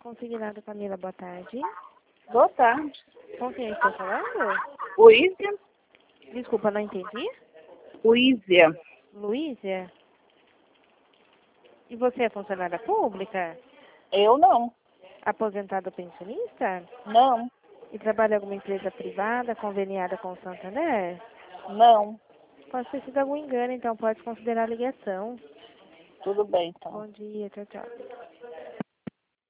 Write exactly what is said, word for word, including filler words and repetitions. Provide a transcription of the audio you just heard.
Consignado Camila, boa tarde. Boa tarde. Com quem eu estou falando? Luísia? Desculpa, não entendi. Luísia. Luísia? E você é funcionária pública? Eu não. Aposentado ou pensionista? Não. E trabalha em alguma empresa privada conveniada com o Santander? Não. Pode ter sido algum engano, então pode considerar a ligação. Tudo bem, então. Bom dia, tchau, tchau.